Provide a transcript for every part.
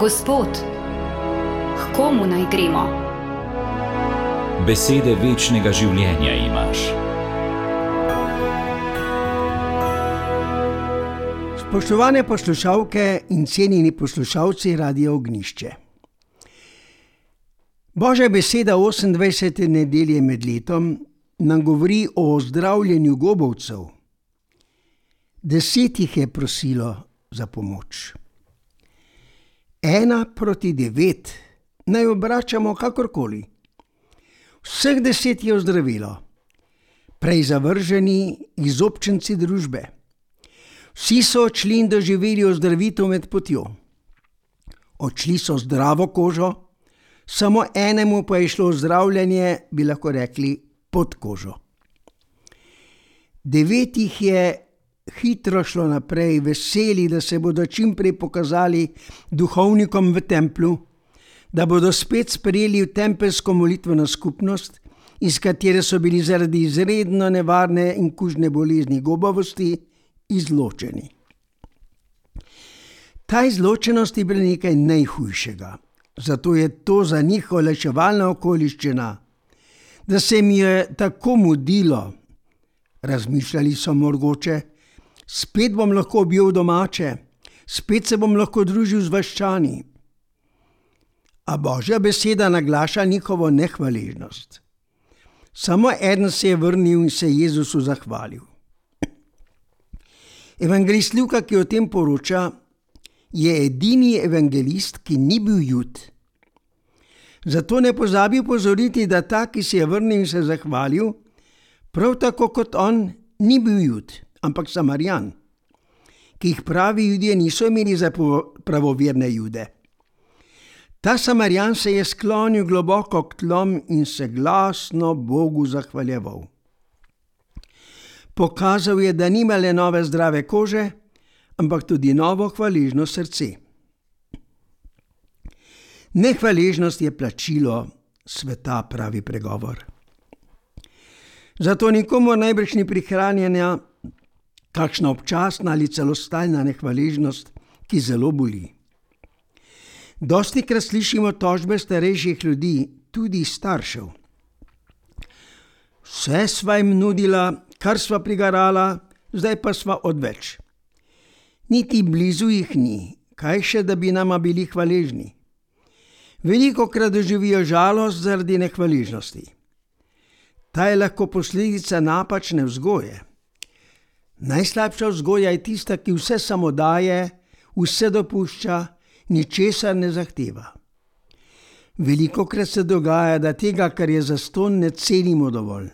Gospod, k komu naj gremo? Besede večnega življenja imaš. Spoštovane poslušalke in cenjeni poslušalci Radia Ognjišče. Božja beseda 28. nedelje med letom nam govori o ozdravljenju gobovcev. 10 jih je prosilo za pomoč. 1 proti 9 naj obračamo kakorkoli. Vseh 10 je ozdravilo. Prej zavrženi izobčenci družbe. Vsi so odšli in doživeli ozdravitev med potjo. Odšli so zdravo kožo, samo enemu pa je šlo ozdravljanje, bi lahko rekli, pod kožo. 9 jih je hitro šlo naprej, veseli, da se bodo čim prej pokazali duhovnikom v templju, da bodo spet sprejeli v tempelsko molitveno skupnost, iz katere so bili zaradi izredno nevarne in kužne bolezni gobavosti izločeni. Ta izločenost je bila nekaj najhujšega, zato je to za njih olajševalna okoliščina, da se mi je tako mudilo. Razmišljali so mogoče, spet bom lahko bil domače, spet se bom lahko družil z vaščani. A Božja beseda naglaša njihovo nehvaležnost. Samo eden se je vrnil in se Jezusu zahvalil. Evangelist Luka, ki o tem poroča, je edini evangelist, ki ni bil Jud. Zato ne pozabi opozoriti, da ta, ki se je vrnil in se zahvalil, prav tako kot on, ni bil Jud, ampak Samarijan, ki jih pravi Judje niso imeli za pravoverne Jude. Ta Samarijan se je sklonil globoko k tlom in se glasno Bogu zahvaljeval. Pokazal je, da nima le nove zdrave kože, ampak tudi novo hvaležno srce. Nehvaležnost je plačilo sveta, pravi pregovor. Zato nikomu najbrž ni prihranjena kakšna občasna ali celo stalna nehvaležnost, ki zelo boli. Dostikrat slišimo tožbe starejših ljudi, tudi staršev. Vse sva jim nudila, kar sva prigarala, zdaj pa sva odveč. Niti blizu jih ni, kaj še, da bi nama bili hvaležni. Velikokrat doživijo žalost zaradi nehvaležnosti. Ta je lahko posledica napačne vzgoje. Najslabša vzgoja je tista, ki vse samo daje, vse dopušča, ničesar ne zahteva. Velikokrat se dogaja, da tega, kar je zastonj, ne cenimo dovolj.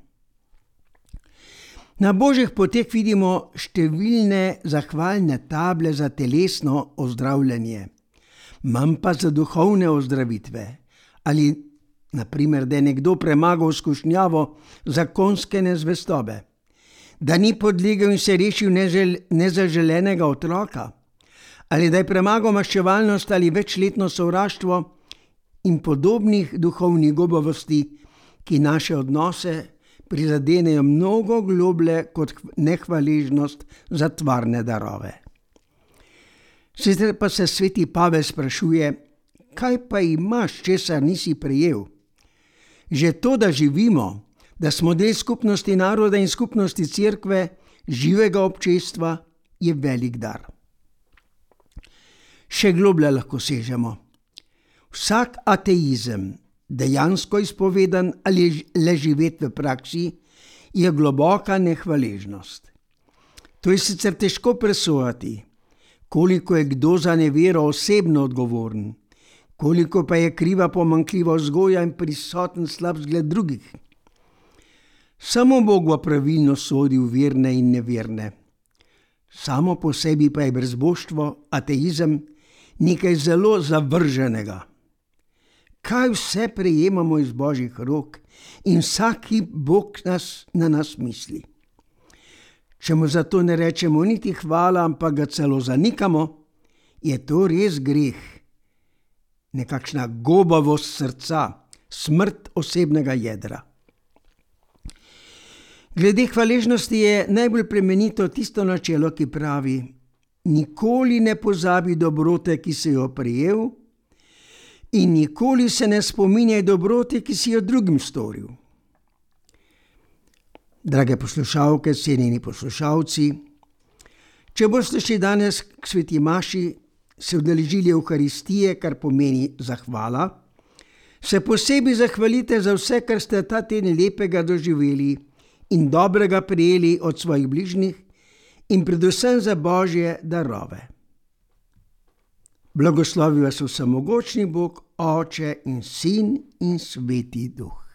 Na božjih poteh vidimo številne zahvalne table za telesno ozdravljanje, manj pa za duhovne ozdravitve, ali naprimer, da je nekdo premagal skušnjavo zakonske nezvestobe, da ni podlegel in se rešil nezaželenega otroka, ali da je premagal maščevalnost ali večletno sovraštvo in podobnih duhovnih gobavosti, ki naše odnose prizadenejo mnogo globlje kot nehvaležnost za tvarne darove. Sicer pa se sveti Pavel sprašuje, kaj pa imaš, česar nisi prejel? Že to, da živimo, da smo del skupnosti naroda in skupnosti cerkve, živega občestva, je velik dar. Še globlje lahko sežemo. Vsak ateizem, dejansko izpovedan ali le živet v praksi, je globoka nehvaležnost. To je sicer težko presojati, koliko je kdo za nevero osebno odgovoren, koliko pa je kriva pomanjkljiva vzgoja in prisoten slab zgled drugih. Samo Bog bo pravilno sodil verne in neverne. Samo po sebi pa je brezboštvo, ateizem, nekaj zelo zavrženega. Kaj vse prejemamo iz božjih rok in vsaki Bog na nas misli. Če mu zato ne rečemo niti hvala, ampak ga celo zanikamo, je to res greh. Nekakšna gobavost srca, smrt osebnega jedra. Glede hvaležnosti je najbolj plemenito tisto načelo, ki pravi: nikoli ne pozabi dobrote, ki si jo prejel, in nikoli se ne spominjaj dobrote, ki si jo drugim storil. Drage poslušalke, cenjeni poslušalci, če boste še danes k sveti maši se udeležili Evharistije, kar pomeni zahvala, se posebej zahvalite za vse, kar ste ta teden lepega doživeli in dobrega prejeli od svojih bližnjih in predvsem za Božje darove. Blagoslovi vas vsemogočni Bog, Oče in Sin in Sveti Duh.